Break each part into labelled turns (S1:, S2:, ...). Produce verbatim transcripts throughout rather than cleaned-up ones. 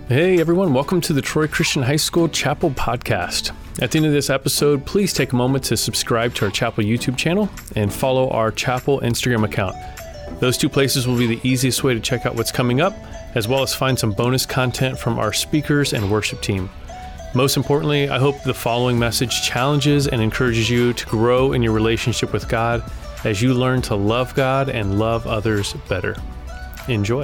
S1: Hey everyone, welcome to the Troy Christian High School Chapel Podcast. At the end of this episode, please take a moment to subscribe to our Chapel YouTube channel and follow our Chapel Instagram account. Those two places will be the easiest way to check out what's coming up, as well as find some bonus content from our speakers and worship team. Most importantly, I hope the following message challenges and encourages you to grow in your relationship with God as you learn to love God and love others better. Enjoy.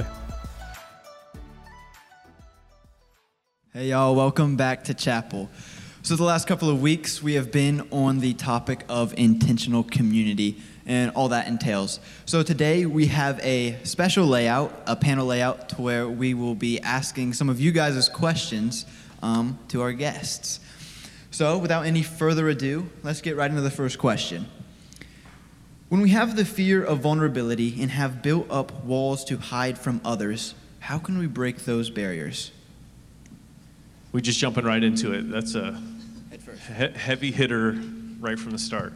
S2: Hey y'all, welcome back to Chapel. So the last couple of weeks we have been on the topic of intentional community and all that entails. So today we have a special layout, a panel layout, to where we will be asking some of you guys' questions um, to our guests. So without any further ado, let's get right into the first question. When we have the fear of vulnerability and have built up walls to hide from others, how can we break those barriers?
S3: We just jumping right into it. That's a he- heavy hitter right from the start.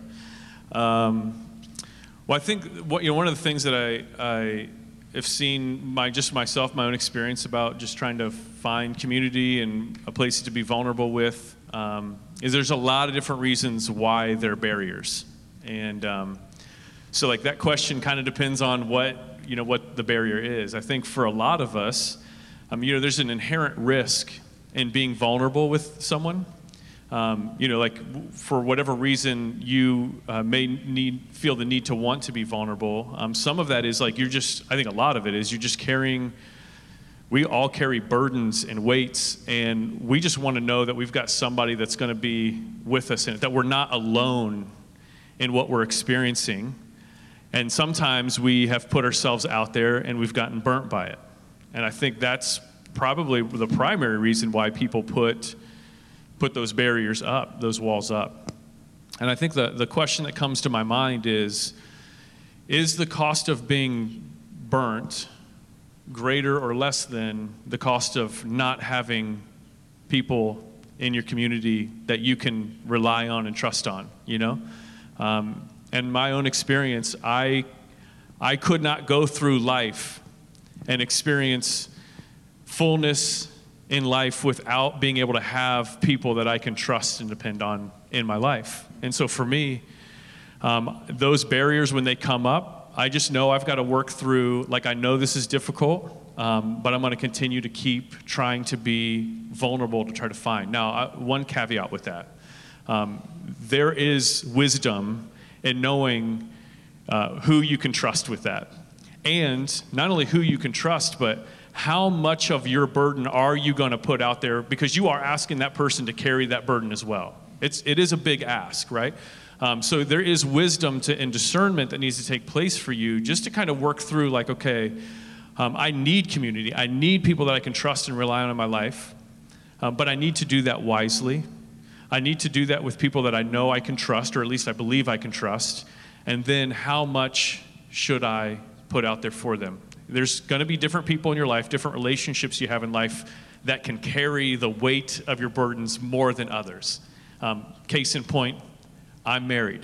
S3: Um, well, I think what, you know, one of the things that I, I have seen my just myself, my own experience about just trying to find community and a place to be vulnerable with um, is there's a lot of different reasons why there are barriers, and um, so like that question kind of depends on what you know what the barrier is. I think for a lot of us, um, you know, there's an inherent risk and being vulnerable with someone. Um, you know, like for whatever reason you uh, may need feel the need to want to be vulnerable. Um, some of that is like you're just, I think a lot of it is you're just carrying, we all carry burdens and weights, and we just want to know that we've got somebody that's going to be with us in it, that we're not alone in what we're experiencing. And sometimes we have put ourselves out there and we've gotten burnt by it. And I think that's probably the primary reason why people put put those barriers up, those walls up. And I think the, the question that comes to my mind is, is the cost of being burnt greater or less than the cost of not having people in your community that you can rely on and trust on, you know? Um, and my own experience, I I could not go through life and experience fullness in life without being able to have people that I can trust and depend on in my life. And so for me, um, those barriers, when they come up, I just know I've got to work through, like I know this is difficult, um, but I'm going to continue to keep trying to be vulnerable to try to find. Now, I, one caveat with that. Um, there is wisdom in knowing uh, who you can trust with that. And not only who you can trust, but how much of your burden are you going to put out there, because you are asking that person to carry that burden as well. It's it is a big ask, right? Um, so there is wisdom to and discernment that needs to take place for you, just to kind of work through, like, okay, um, I need community. I need people that I can trust and rely on in my life, um, but I need to do that wisely. I need to do that with people that I know I can trust, or at least I believe I can trust. And then how much should I put out there for them? There's going to be different people in your life, different relationships you have in life that can carry the weight of your burdens more than others. Um, case in point, I'm married.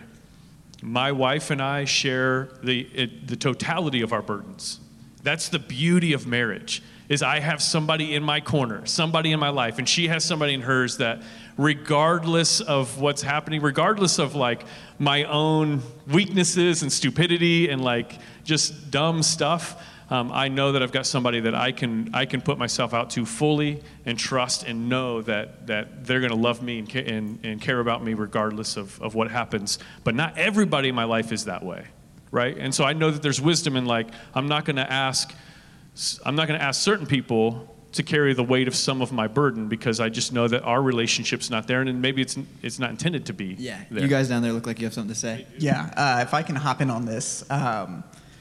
S3: My wife and I share the it, the totality of our burdens. That's the beauty of marriage, is I have somebody in my corner, somebody in my life, and she has somebody in hers that regardless of what's happening, regardless of like my own weaknesses and stupidity and like just dumb stuff, Um, I know that I've got somebody that I can I can put myself out to fully and trust and know that that they're going to love me and, ca- and and care about me regardless of, of what happens. But not everybody in my life is that way, right? And so I know that there's wisdom in, like, I'm not going to ask I'm not going to ask certain people to carry the weight of some of my burden, because I just know that our relationship's not there, and maybe it's it's not intended to be.
S2: Yeah,
S3: there.
S2: You guys down there look like you have something to say.
S4: Yeah, uh, if I can hop in on this, um,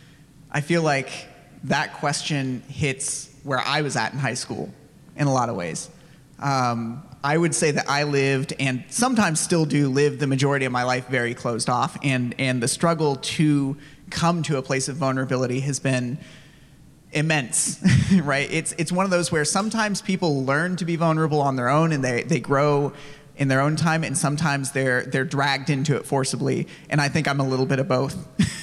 S4: I feel like that question hits where I was at in high school in a lot of ways. Um, I would say that I lived, and sometimes still do live, the majority of my life very closed off, and and the struggle to come to a place of vulnerability has been immense, right? It's it's one of those where sometimes people learn to be vulnerable on their own, and they, they grow in their own time, and sometimes they're they're dragged into it forcibly, and I think I'm a little bit of both.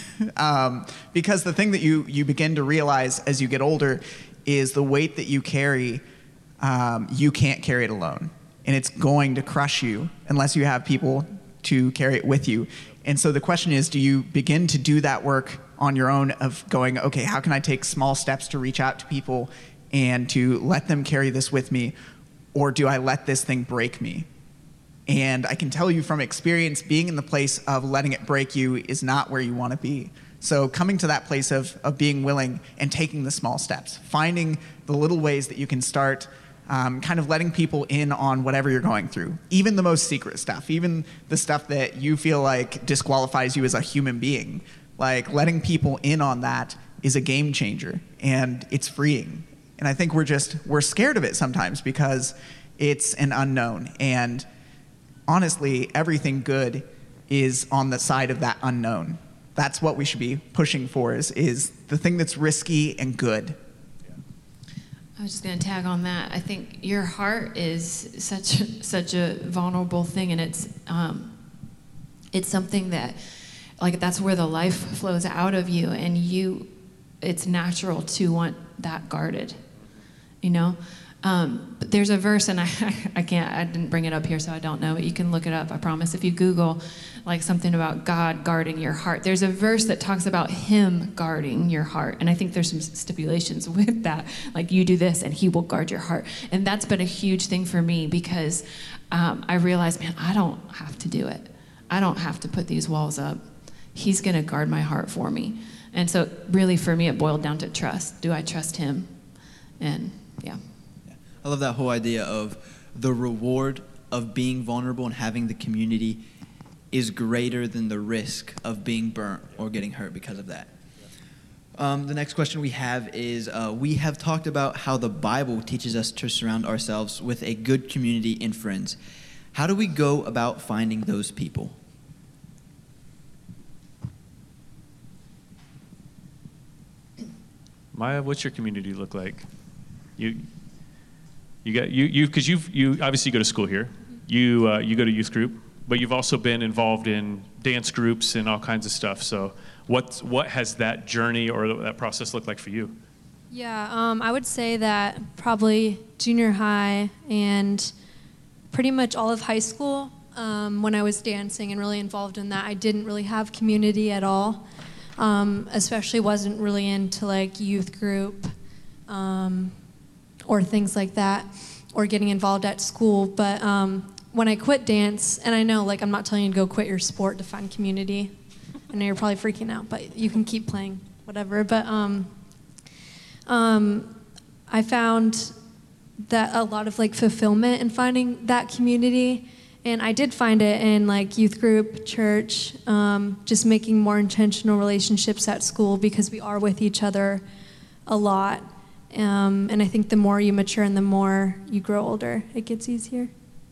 S4: um, because the thing that you, you begin to realize as you get older is the weight that you carry um, you can't carry it alone. And it's going to crush you unless you have people to carry it with you. And so the question is, do you begin to do that work on your own of going, okay, how can I take small steps to reach out to people and to let them carry this with me? Or do I let this thing break me? And I can tell you from experience, being in the place of letting it break you is not where you want to be. So coming to that place of, of being willing and taking the small steps, finding the little ways that you can start um, kind of letting people in on whatever you're going through, even the most secret stuff, even the stuff that you feel like disqualifies you as a human being. Like letting people in on that is a game changer, and it's freeing. And I think we're just, we're scared of it sometimes because it's an unknown. And honestly, everything good is on the side of that unknown. That's what we should be pushing for, is, is the thing that's risky and good.
S5: I was just going to tag on that. I think your heart is such a, such a vulnerable thing, and it's um, it's something that, like, that's where the life flows out of you, and you, it's natural to want that guarded, you know. Um, but there's a verse, and I, I can't, I didn't bring it up here, so I don't know, but you can look it up, I promise. If you Google, like, something about God guarding your heart, there's a verse that talks about him guarding your heart, and I think there's some stipulations with that, like, you do this, and he will guard your heart. And that's been a huge thing for me, because um, I realized, man, I don't have to do it. I don't have to put these walls up. He's going to guard my heart for me. And so, really, for me, it boiled down to trust. Do I trust him? And, yeah.
S2: I love that whole idea of the reward of being vulnerable and having the community is greater than the risk of being burnt or getting hurt because of that. Um, the next question we have is, uh, we have talked about how the Bible teaches us to surround ourselves with a good community and friends. How do we go about finding those people?
S3: Maya, what's your community look like? You, you got you you because you've you obviously go to school here. You uh, you go to youth group, but you've also been involved in dance groups and all kinds of stuff. So, what what has that journey or that process looked like for you?
S6: Yeah, um, I would say that probably junior high and pretty much all of high school. Um, when I was dancing and really involved in that, I didn't really have community at all. Um, especially wasn't really into like youth group um, or things like that, or getting involved at school. But um, when I quit dance, and I know like I'm not telling you to go quit your sport to find community. I know you're probably freaking out, but you can keep playing, whatever. But um, um, I found that a lot of like fulfillment in finding that community. And I did find it in like youth group, church, um, just making more intentional relationships at school, because we are with each other a lot. Um, and I think the more you mature and the more you grow older, it gets easier.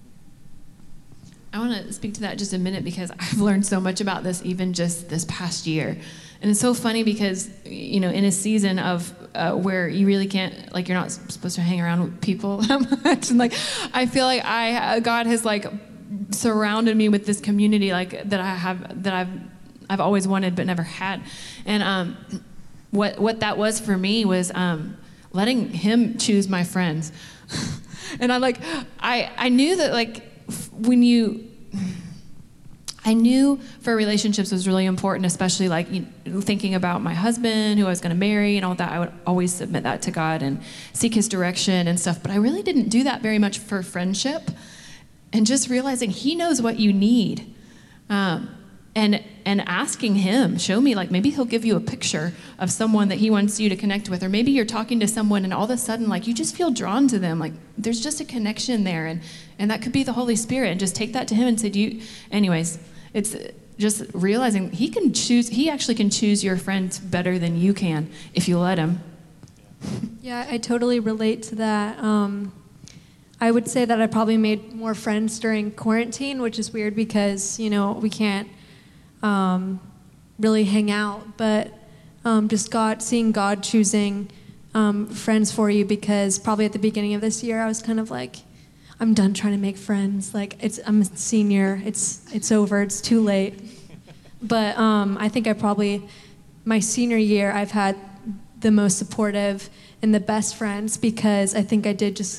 S5: I want to speak to that just a minute, because I've learned so much about this even just this past year. And it's so funny because, you know, in a season of uh, where you really can't, like, you're not supposed to hang around with people that much. And like, I feel like I, God has like surrounded me with this community, like that I have, that I've, I've always wanted but never had. And um, what what that was for me was um, letting him choose my friends. And I like, I I knew that like when you. I knew for relationships was really important, especially like you know, thinking about my husband, who I was going to marry and all that. I would always submit that to God and seek his direction and stuff. But I really didn't do that very much for friendship, and just realizing he knows what you need, um, and and asking him, show me, like maybe he'll give you a picture of someone that he wants you to connect with, or maybe you're talking to someone and all of a sudden like you just feel drawn to them, like there's just a connection there, and and that could be the Holy Spirit, and just take that to him and say, do you, anyways. It's just realizing he can choose, he actually can choose your friends better than you can if you let him.
S6: Yeah, I totally relate to that. Um, I would say that I probably made more friends during quarantine, which is weird because, you know, we can't um, really hang out, but um, just God, seeing God choosing um, friends for you, because probably at the beginning of this year I was kind of like, I'm done trying to make friends. Like it's, I'm a senior. It's it's over. It's too late. But um, I think I probably, my senior year, I've had the most supportive and the best friends, because I think I did just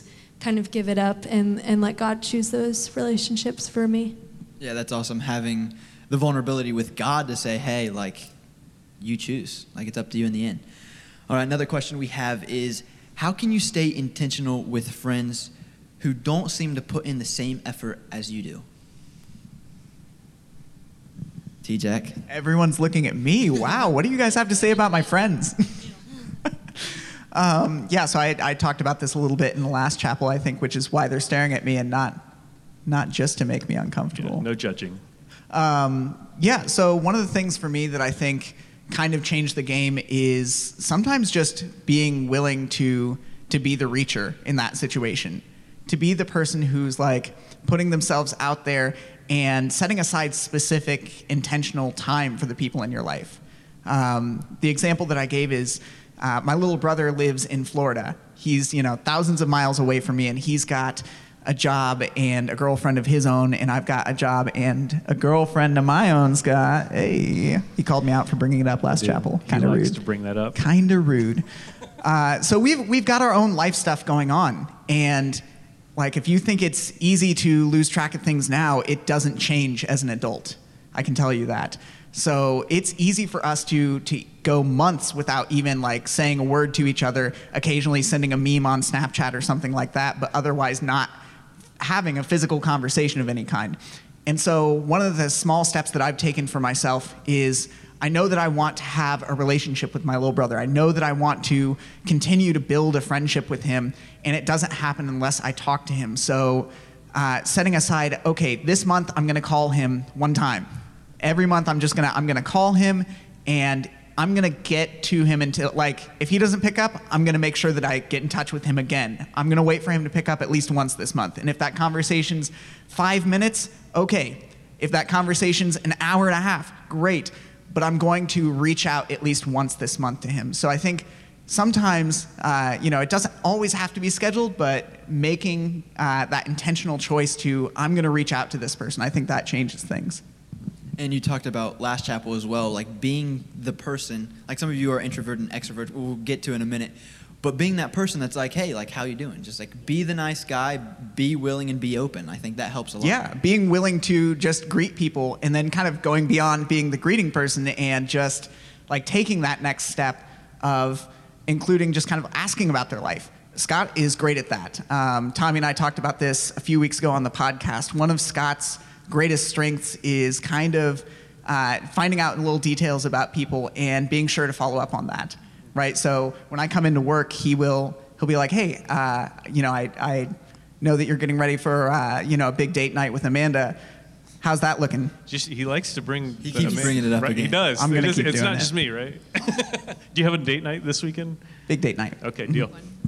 S6: kind of give it up and, and let God choose those relationships for me.
S2: Yeah, that's awesome. Having the vulnerability with God to say, hey, like, you choose. Like, it's up to you in the end. All right, another question we have is, how can you stay intentional with friends who don't seem to put in the same effort as you do? T-Jack.
S4: Everyone's looking at me. Wow, what do you guys have to say about my friends? um, yeah, so I, I talked about this a little bit in the last chapel, I think, which is why they're staring at me and not not just to make me uncomfortable.
S3: Yeah, no judging.
S4: Um, yeah, so one of the things for me that I think kind of changed the game is sometimes just being willing to to be the reacher in that situation, to be the person who's like putting themselves out there and setting aside specific intentional time for the people in your life. Um, the example that I gave is uh, my little brother lives in Florida. He's, you know, thousands of miles away from me, and he's got a job and a girlfriend of his own, and I've got a job and a girlfriend of my own's got. Hey, he called me out for bringing it up last
S3: Dude,
S4: chapel. Kind of rude.
S3: He likes to bring that up.
S4: Kind of rude. Uh, so we've we've got our own life stuff going on, and like if you think it's easy to lose track of things now, it doesn't change as an adult. I can tell you that. So it's easy for us to to go months without even like saying a word to each other, occasionally sending a meme on Snapchat or something like that, but otherwise not having a physical conversation of any kind. And so one of the small steps that I've taken for myself is I know that I want to have a relationship with my little brother. I know that I want to continue to build a friendship with him, and it doesn't happen unless I talk to him. So uh, setting aside, okay, this month I'm gonna call him one time. Every month I'm just gonna, I'm gonna call him, and I'm gonna get to him until, like, if he doesn't pick up, I'm gonna make sure that I get in touch with him again. I'm gonna wait for him to pick up at least once this month. And if that conversation's five minutes, okay. If that conversation's an hour and a half, great. But I'm going to reach out at least once this month to him. So I think sometimes, uh, you know, it doesn't always have to be scheduled, but making uh, that intentional choice to, I'm gonna reach out to this person, I think that changes things.
S2: And you talked about last chapel as well, like being the person, like some of you are introvert and extrovert, we'll get to in a minute, but being that person that's like, hey, like, how you doing? Just like be the nice guy, be willing and be open. I think that helps a lot.
S4: Yeah, being willing to just greet people and then kind of going beyond being the greeting person and just like taking that next step of including just kind of asking about their life. Scott is great at that. Um, Tommy and I talked about this a few weeks ago on the podcast. One of Scott's greatest strengths is kind of uh, finding out little details about people and being sure to follow up on that, right? So when I come into work, he will he'll be like, hey, uh, you know, I, I know that you're getting ready for uh, you know, a big date night with Amanda. How's that looking?
S3: Just he likes to bring.
S2: He keeps bringing it up
S3: right,
S2: again.
S3: He does.
S4: I'm gonna
S3: it is,
S4: keep
S3: It's
S4: doing
S3: not
S4: it.
S3: just me, right? Do you have a date night this weekend?
S4: Big date night.
S3: Okay, deal.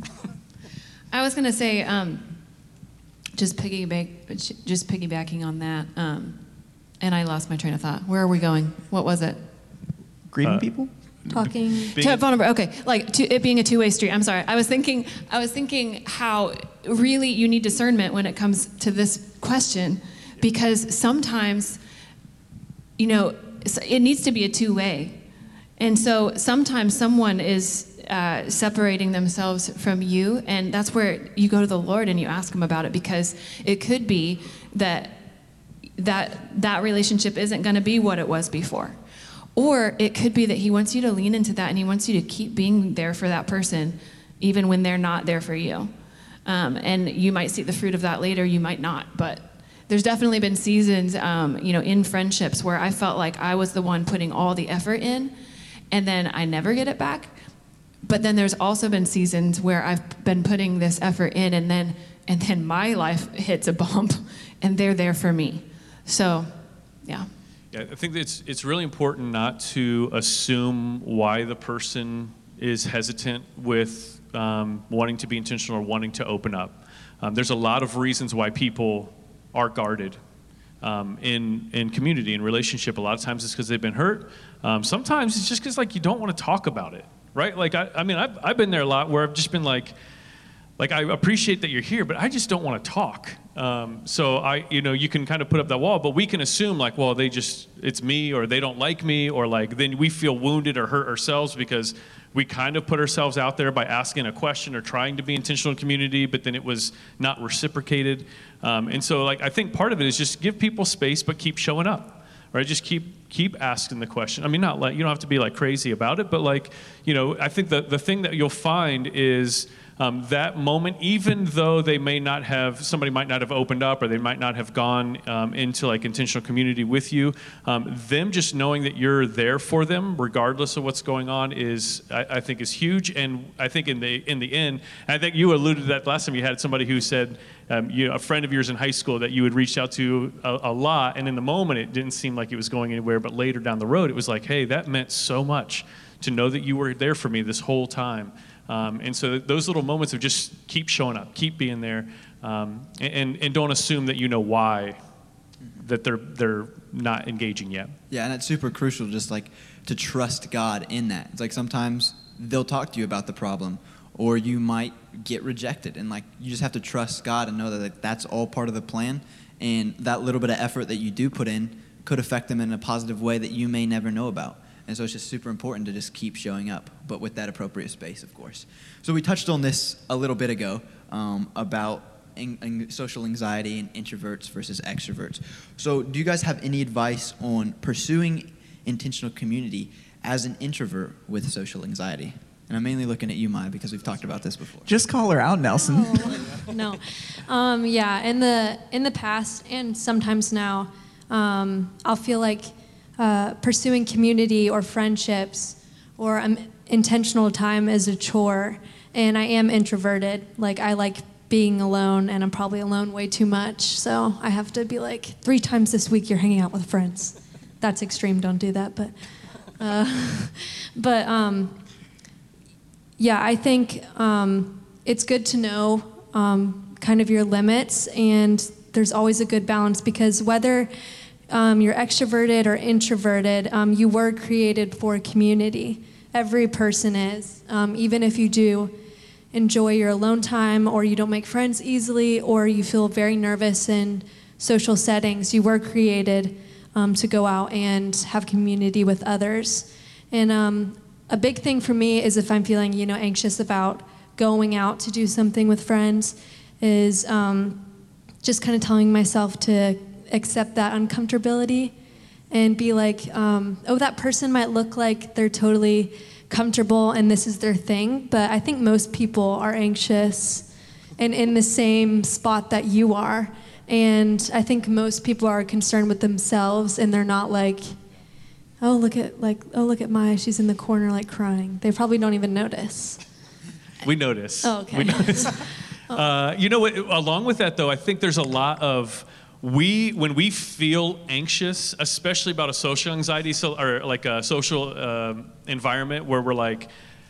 S5: I was gonna say, um, just piggyback, just piggybacking on that, um, and I lost my train of thought. Where are we going? What was it?
S4: Greeting
S3: Uh,
S4: people?
S6: Talking.
S3: Being-
S5: To- vulnerable. Okay, like to, it being a two-way street. I'm sorry. I was thinking. I was thinking how really you need discernment when it comes to this question, because sometimes, you know, it needs to be a two-way, and so sometimes someone is uh, separating themselves from you, and that's where you go to the Lord and you ask Him about it, because it could be that that that relationship isn't going to be what it was before. Or it could be that He wants you to lean into that and He wants you to keep being there for that person even when they're not there for you. Um, and you might see the fruit of that later, you might not. But there's definitely been seasons, um, you know, in friendships where I felt like I was the one putting all the effort in, and then I never get it back. But then there's also been seasons where I've been putting this effort in, and then and then my life hits a bump, and they're there for me. So, yeah.
S3: Yeah, I think it's it's really important not to assume why the person is hesitant with um, wanting to be intentional or wanting to open up. Um, there's a lot of reasons why people are guarded um, in in community and relationship. A lot of times it's because they've been hurt. Um, sometimes it's just because like you don't want to talk about it, right? Like I, I mean, I've I've been there a lot where I've just been like. Like, I appreciate that you're here, but I just don't want to talk. Um, so I, you know, you can kind of put up that wall, but we can assume like, well, they just, it's me, or they don't like me, or like, then we feel wounded or hurt ourselves because we kind of put ourselves out there by asking a question or trying to be intentional in community, but then it was not reciprocated. Um, and so like I think part of it is just give people space, but keep showing up, right? Just keep keep asking the question. I mean, not like, you don't have to be like crazy about it, but like, you know, I think that the thing that you'll find is Um, that moment, even though they may not have, somebody might not have opened up or they might not have gone um, into like intentional community with you, um, them just knowing that you're there for them regardless of what's going on is, I, I think is huge. And I think in the in the end, I think you alluded to that last time you had somebody who said, um, you know, a friend of yours in high school that you had reached out to a, a lot, and in the moment it didn't seem like it was going anywhere, but later down the road it was like, hey, that meant so much to know that you were there for me this whole time. Um, and so those little moments of just keep showing up, keep being there, um, and, and don't assume that you know why that they're they're not engaging yet.
S2: Yeah, and it's super crucial just like to trust God in that. It's like sometimes they'll talk to you about the problem, or you might get rejected, and like you just have to trust God and know that like, that's all part of the plan, and that little bit of effort that you do put in could affect them in a positive way that you may never know about. And so it's just super important to just keep showing up, but with that appropriate space, of course. So we touched on this a little bit ago um, about in, in social anxiety and introverts versus extroverts. So do you guys have any advice on pursuing intentional community as an introvert with social anxiety? And I'm mainly looking at you, Maya, because we've talked about this before.
S4: Just call her out, Nelson.
S6: Oh, no. Um, yeah, in the, in the past and sometimes now, um, I'll feel like Uh, pursuing community or friendships or um, intentional time is a chore, and I am introverted. Like I like being alone, and I'm probably alone way too much, so I have to be like, three times this week you're hanging out with friends. That's extreme, don't do that, but uh, but um, yeah, I think um, it's good to know um, kind of your limits, and there's always a good balance, because whether Um, you're extroverted or introverted, um, you were created for community. Every person is. Um, even if you do enjoy your alone time, or you don't make friends easily, or you feel very nervous in social settings, you were created um, to go out and have community with others. And um, a big thing for me is if I'm feeling, you know, anxious about going out to do something with friends, is um, just kind of telling myself to accept that uncomfortability and be like, um, oh, that person might look like they're totally comfortable and this is their thing, but I think most people are anxious and in the same spot that you are. And I think most people are concerned with themselves, and they're not like, oh, look at like, oh, look at Maya, she's in the corner like crying. They probably don't even notice.
S3: We notice.
S6: Oh, okay.
S3: We notice. uh, you know what? Along with that, though, I think there's a lot of we when we feel anxious, especially about a social anxiety, so or like a social uh, environment where we're like,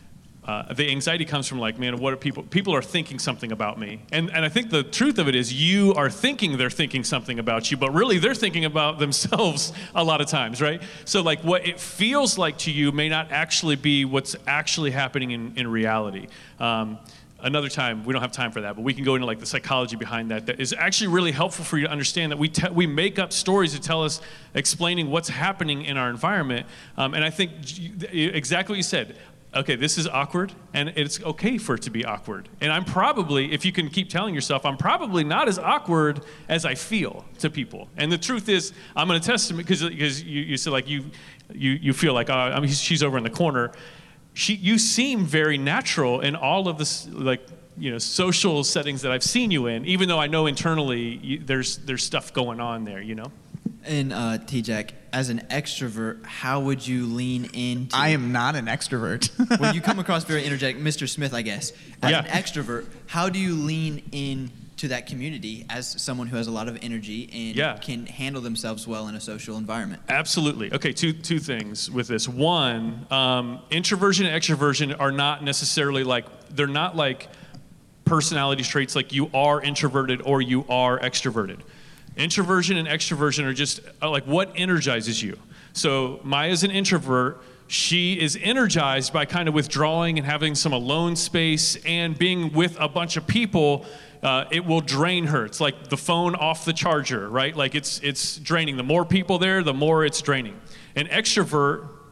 S3: uh, the anxiety comes from like, man, what are people? People are thinking something about me, and and I think the truth of it is you are thinking they're thinking something about you, but really they're thinking about themselves a lot of times, right? So like what it feels like to you may not actually be what's actually happening in in reality. Um, Another time, we don't have time for that, but we can go into like the psychology behind that. That is actually really helpful for you to understand that we te- we make up stories to tell us, explaining what's happening in our environment. Um, and I think exactly what you said. Okay, this is awkward, and it's okay for it to be awkward. And I'm probably, if you can keep telling yourself, I'm probably not as awkward as I feel to people. And the truth is, I'm going to test it because because you, you said like you you you feel like oh, I mean she's over in the corner. She, you seem very natural in all of this, like, you know, social settings that I've seen you in, even though I know internally you, there's there's stuff going on there, you know?
S2: And uh, T-Jack, as an extrovert, how would you lean into...
S4: I am not an extrovert.
S2: Well, you come across very energetic. Mister Smith, I guess. As
S3: Yeah.
S2: an extrovert, how do you lean in to that community as someone who has a lot of energy and
S3: Yeah.
S2: can handle themselves well in a social environment?
S3: Absolutely. Okay, two two things with this. One, um, introversion and extroversion are not necessarily like, they're not like personality traits like you are introverted or you are extroverted. Introversion and extroversion are just uh, like what energizes you. So Maya's an introvert. She is energized by kind of withdrawing and having some alone space and being with a bunch of people. Uh, it will drain her. It's like the phone off the charger, right? Like it's it's draining. The more people there, the more it's draining. An extrovert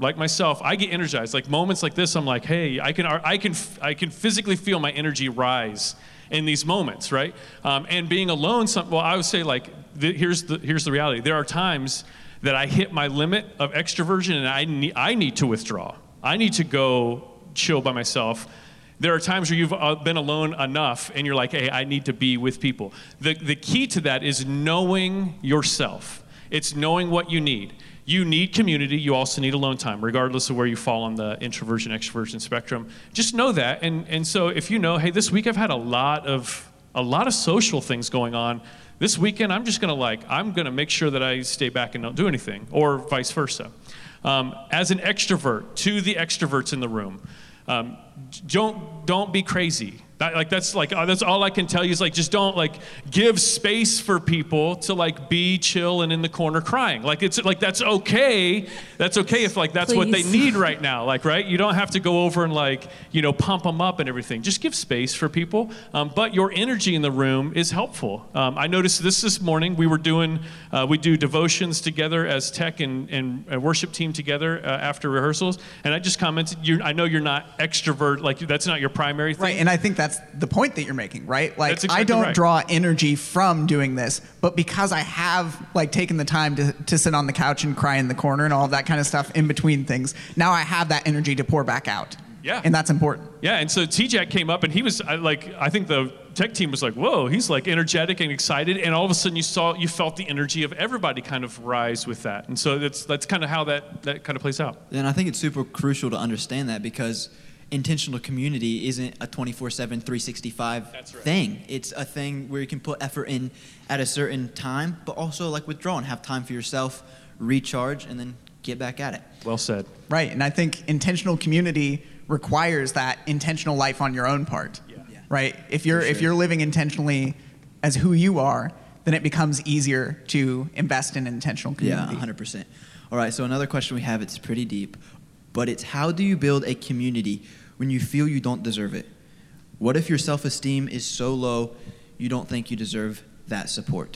S3: like myself, I get energized. Like moments like this, I'm like, hey, I can, I can, I can physically feel my energy rise in these moments, right? Um, and being alone, some, well, I would say like, the, here's the here's the reality. There are times that I hit my limit of extroversion, and I need I need to withdraw. I need to go chill by myself. There are times where you've been alone enough, and you're like, hey, I need to be with people. The the key to that is knowing yourself. It's knowing what you need. You need community. You also need alone time, regardless of where you fall on the introversion, extroversion spectrum. Just know that. And and so if you know, hey, this week I've had a lot of a lot of social things going on. This weekend I'm just gonna like I'm gonna make sure that I stay back and don't do anything, or vice versa. Um, as an extrovert, to the extroverts in the room, um, don't don't be crazy. That, like that's like uh, that's all I can tell you is like just don't like give space for people to like be chill and in the corner crying. Like it's like that's okay. That's okay if like that's
S5: Please.
S3: what they need right now. Like right, you don't have to go over and like you know pump them up and everything. Just give space for people. Um, but your energy in the room is helpful. Um, I noticed this this morning. We were doing uh, we do devotions together as tech and and a worship team together uh, after rehearsals. And I just commented, you I know you're not extrovert. Like that's not your primary thing.
S4: Right, and I think that's the point that you're making, right? Like,
S3: That's exactly
S4: I don't
S3: right.
S4: draw energy from doing this, but because I have like taken the time to, to sit on the couch and cry in the corner and all of that kind of stuff in between things, now I have that energy to pour back out.
S3: Yeah.
S4: And that's important.
S3: Yeah, and so T-Jack came up, and he was I, like, I think the tech team was like, whoa, he's like energetic and excited, and all of a sudden you saw, you felt the energy of everybody kind of rise with that. And so that's that's kind of how that, that kind of plays out.
S2: And I think it's super crucial to understand that, because intentional community isn't a twenty-four seven, three sixty-five
S3: That's right.
S2: thing. It's a thing where you can put effort in at a certain time, but also like withdraw and have time for yourself, recharge, and then get back at it.
S3: Well said.
S4: Right, and I think intentional community requires that intentional life on your own part.
S3: Yeah.
S2: Yeah.
S4: Right? If you're
S2: For
S4: if
S2: sure.
S4: you're living intentionally as who you are, then it becomes easier to invest in intentional
S2: Yeah,
S4: community.
S2: one hundred percent. All right, so another question we have, it's pretty deep, but it's how do you build a community when you feel you don't deserve it? What if your self-esteem is so low you don't think you deserve that support?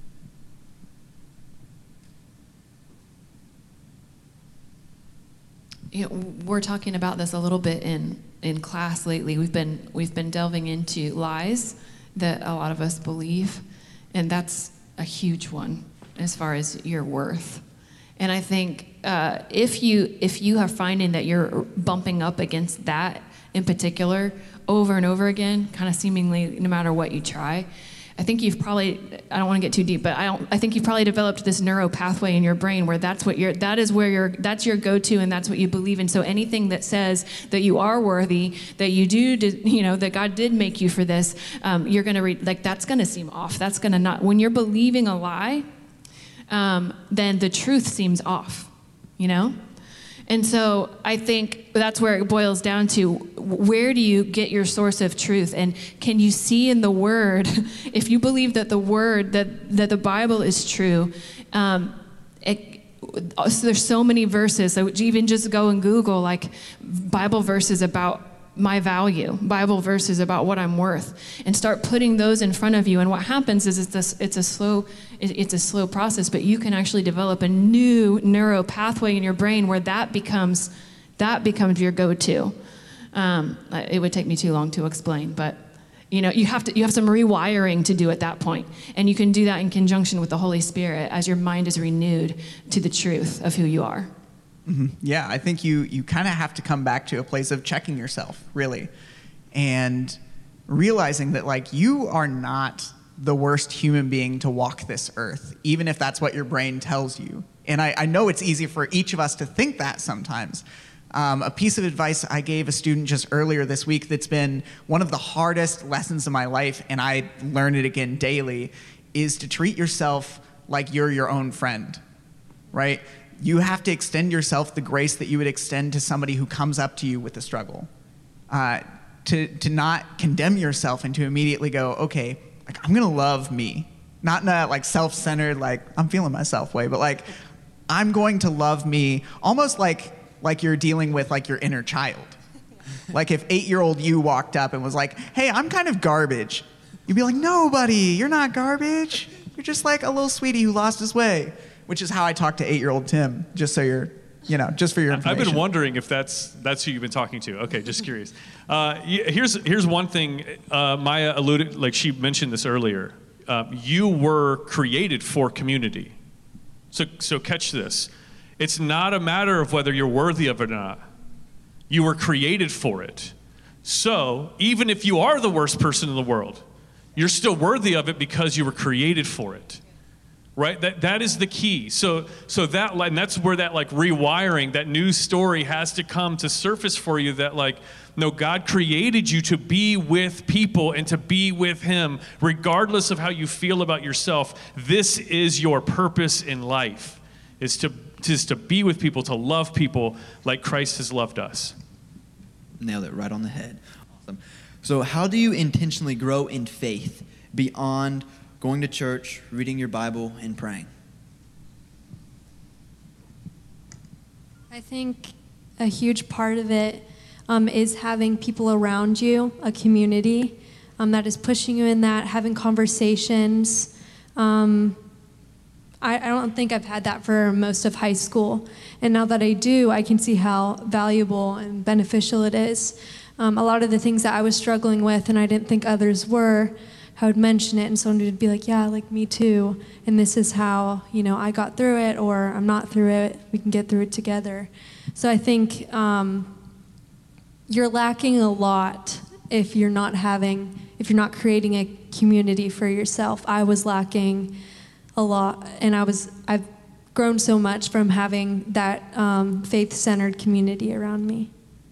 S5: You know, we're talking about this a little bit in, in class lately. We've been we've been delving into lies that a lot of us believe, and that's a huge one as far as your worth. And I think uh, if you if you are finding that you're bumping up against that in particular over and over again, kind of seemingly no matter what you try, I think you've probably, I don't want to get too deep, but I don't, I think you've probably developed this neuro pathway in your brain where that's what you're, that is where you're, that's your go-to and that's what you believe in. So anything that says that you are worthy, that you do, you know, that God did make you for this, um, you're going to read, like that's going to seem off. That's going to not, when you're believing a lie, um, then the truth seems off, you know? And so I think that's where it boils down to, where do you get your source of truth? And can you see in the Word, if you believe that the Word, that, that the Bible is true, um, it, so there's so many verses, so even just go and Google like Bible verses about my value, Bible verses about what I'm worth, and start putting those in front of you. And what happens is it's a, it's a slow it's a slow process, but you can actually develop a new neuro pathway in your brain where that becomes that becomes your go-to. Um, it would take me too long to explain, but you know you have to you have some rewiring to do at that point, and you can do that in conjunction with the Holy Spirit as your mind is renewed to the truth of who you are.
S4: Mm-hmm. Yeah, I think you you kind of have to come back to a place of checking yourself, really, and realizing that like you are not the worst human being to walk this earth, even if that's what your brain tells you. And I, I know it's easy for each of us to think that sometimes. Um, a piece of advice I gave a student just earlier this week that's been one of the hardest lessons of my life, and I learn it again daily, is to treat yourself like you're your own friend, right? You have to extend yourself the grace that you would extend to somebody who comes up to you with a struggle. Uh, to, to not condemn yourself and to immediately go, okay, like, I'm gonna love me. Not in a like self-centered, like I'm feeling myself way, but like I'm going to love me, almost like like you're dealing with like your inner child. Like if eight-year-old you walked up and was like, hey, I'm kind of garbage. You'd be like, no, buddy, you're not garbage. You're just like a little sweetie who lost his way. Which is how I talk to eight-year-old Tim, just so you're You know, just for your information.
S3: I've been wondering if that's that's who you've been talking to. Okay, just curious. Uh, here's here's one thing. Uh, Maya alluded, like she mentioned this earlier. Uh, you were created for community. So so catch this. It's not a matter of whether you're worthy of it or not. You were created for it. So even if you are the worst person in the world, you're still worthy of it because you were created for it. Right? That that is the key. So so that and that's where that like rewiring, that new story has to come to surface for you, that like, no, God created you to be with people and to be with him, regardless of how you feel about yourself. This is your purpose in life, is to is to be with people, to love people like Christ has loved us.
S2: Nailed it right on the head. Awesome. So how do you intentionally grow in faith beyond going to church, reading your Bible, and praying?
S6: I think a huge part of it um, is having people around you, a community um, that is pushing you in that, having conversations. Um, I, I don't think I've had that for most of high school. And now that I do, I can see how valuable and beneficial it is. Um, a lot of the things that I was struggling with and I didn't think others were, I would mention it and someone would be like, yeah, like me too. And this is how, you know, I got through it, or I'm not through it. We can get through it together. So I think um, you're lacking a lot if you're not having, if you're not creating a community for yourself. I was lacking a lot, and I was, I've grown so much from having that um, faith-centered community around me.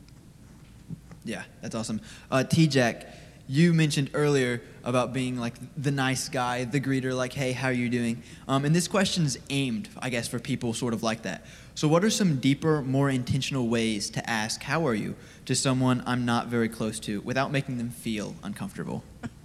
S2: Yeah, that's awesome. Uh, T-Jack, you mentioned earlier about being like the nice guy, the greeter, like, hey, how are you doing? Um, and this question is aimed, I guess, for people sort of like that. So what are some deeper, more intentional ways to ask, how are you, to someone I'm not very close to without making them feel uncomfortable?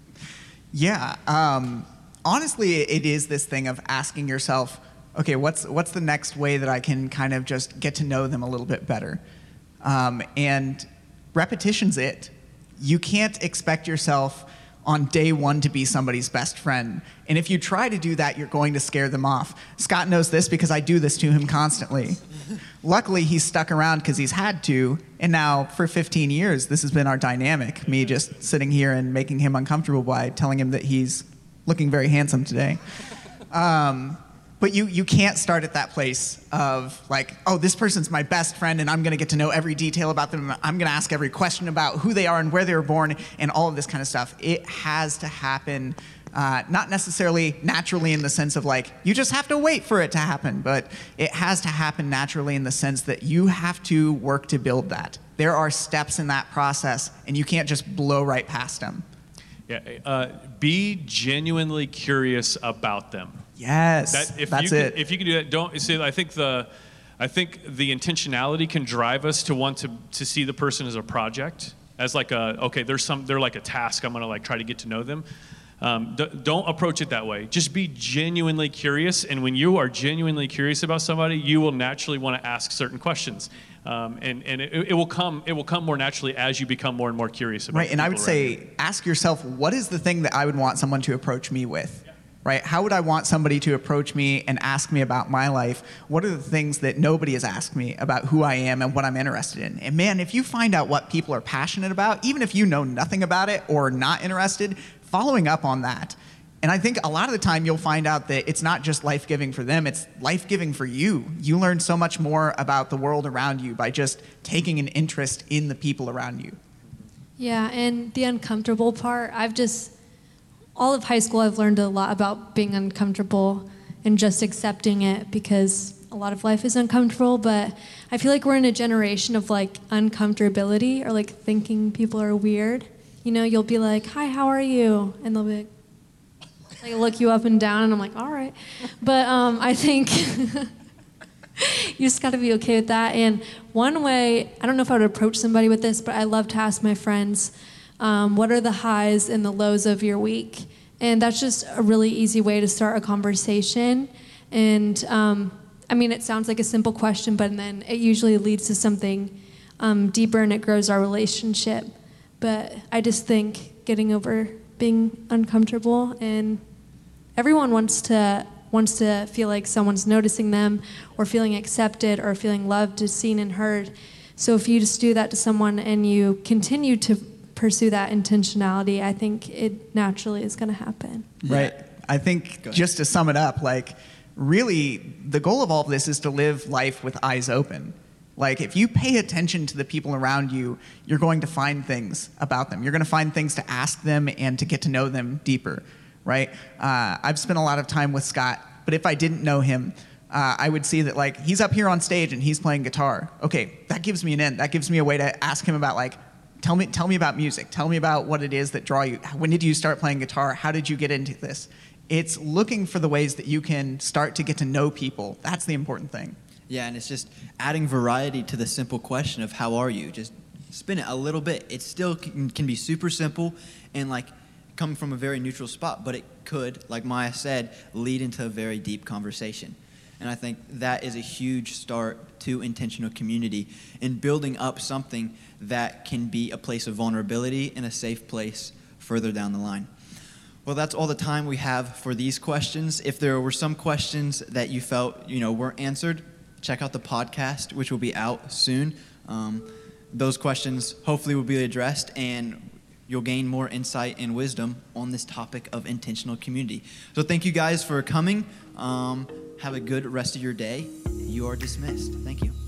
S4: Yeah, um, honestly, it is this thing of asking yourself, okay, what's what's the next way that I can kind of just get to know them a little bit better? Um, and repetition's it. You can't expect yourself on day one to be somebody's best friend. And if you try to do that, you're going to scare them off. Scott knows this because I do this to him constantly. Luckily, he's stuck around because he's had to. And now for fifteen years, this has been our dynamic, me just sitting here and making him uncomfortable by telling him that he's looking very handsome today. Um, But you, you can't start at that place of like, oh, this person's my best friend and I'm going to get to know every detail about them. I'm going to ask every question about who they are and where they were born and all of this kind of stuff. It has to happen, uh, not necessarily naturally in the sense of like, you just have to wait for it to happen, but it has to happen naturally in the sense that you have to work to build that. There are steps in that process and you can't just blow right past them.
S3: Yeah, uh, be genuinely curious about them.
S4: Yes,
S3: that, if
S4: that's
S3: you can,
S4: it.
S3: If you can do that, don't see. I think the, I think the intentionality can drive us to want to to see the person as a project, as like a okay. There's some. They're like a task. I'm gonna like try to get to know them. Um, d- don't approach it that way. Just be genuinely curious, and when you are genuinely curious about somebody, you will naturally want to ask certain questions, um, and and it, it will come. It will come more naturally as you become more and more curious about.
S4: Right, and I would say,
S3: you.
S4: ask yourself, what is the thing that I would want someone to approach me with? Right? How would I want somebody to approach me and ask me about my life? What are the things that nobody has asked me about who I am and what I'm interested in? And man, if you find out what people are passionate about, even if you know nothing about it or not interested, following up on that. And I think a lot of the time you'll find out that it's not just life-giving for them, it's life-giving for you. You learn so much more about the world around you by just taking an interest in the people around you.
S6: Yeah, and the uncomfortable part, I've just... all of high school, I've learned a lot about being uncomfortable and just accepting it because a lot of life is uncomfortable. But I feel like we're in a generation of like uncomfortability or like thinking people are weird. You know, you'll be like, hi, how are you? And they'll be like, like look you up and down, and I'm like, all right. But um, I think you just got to be okay with that. And one way, I don't know if I would approach somebody with this, but I love to ask my friends, Um, what are the highs and the lows of your week? And that's just a really easy way to start a conversation. And um, I mean, it sounds like a simple question, but then it usually leads to something um, deeper and it grows our relationship. But I just think getting over being uncomfortable, and everyone wants to wants to feel like someone's noticing them or feeling accepted or feeling loved, seen and heard. So if you just do that to someone and you continue to pursue that intentionality, I think it naturally is going to happen.
S4: Right. I think just to sum it up, like really the goal of all of this is to live life with eyes open. Like if you pay attention to the people around you, you're going to find things about them. You're going to find things to ask them and to get to know them deeper, right? Uh, I've spent a lot of time with Scott, but if I didn't know him, uh, I would see that like he's up here on stage and he's playing guitar. Okay, that gives me an in. That gives me a way to ask him about like, tell me, tell me about music. Tell me about what it is that draw you. When did you start playing guitar? How did you get into this? It's looking for the ways that you can start to get to know people. That's the important thing.
S2: Yeah, and it's just adding variety to the simple question of how are you? Just spin it a little bit. It still can, can be super simple and like come from a very neutral spot, but it could, like Maya said, lead into a very deep conversation. And I think that is a huge start to intentional community in building up something that can be a place of vulnerability and a safe place further down the line. Well, that's all the time we have for these questions. If there were some questions that you felt, you know, weren't answered, check out the podcast, which will be out soon. Um, those questions hopefully will be addressed, and you'll gain more insight and wisdom on this topic of intentional community. So thank you guys for coming. Um, have a good rest of your day. You are dismissed. Thank you.